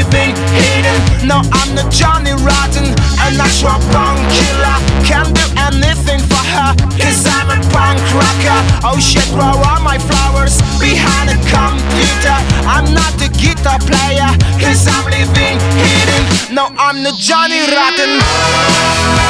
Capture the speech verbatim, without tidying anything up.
living hidden. No, I'm not Johnny Rotten, a natural punk killer. Can't do anything for her, cause I'm a punk rocker. Oh shit, grow all my flowers behind a computer. I'm not a guitar player, cause I'm living hidden. No, I'm not Johnny Rotten.